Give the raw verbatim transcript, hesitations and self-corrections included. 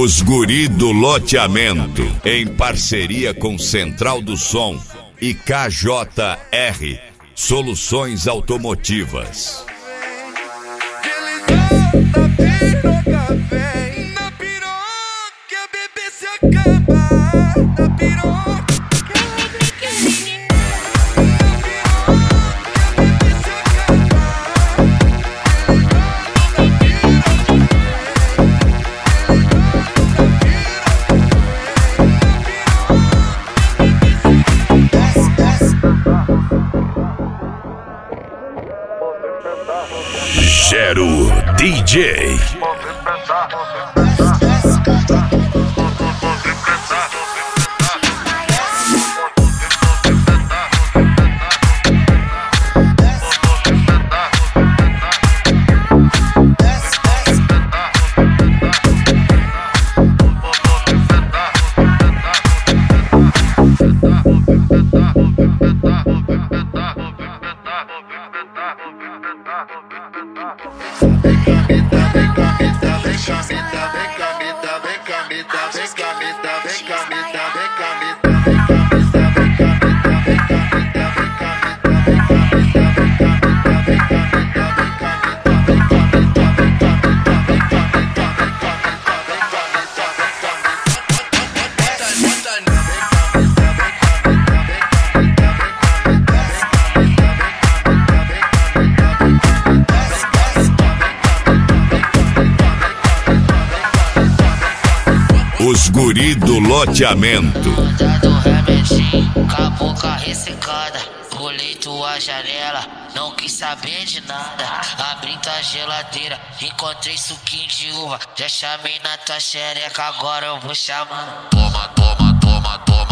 Os Guri do Loteamento, em parceria com Central do Som e K J R, Soluções Automotivas. Na piroca, bebê se acaba. Na piroca. Gero D J. Os Guri do Loteamento. Dado remedinho, com a boca ressecada. Pulei tua janela, não quis saber de nada. Abri tua geladeira, encontrei suquinho de uva. Já chamei na tua xereca, agora eu vou chamar. Toma, toma, toma, toma.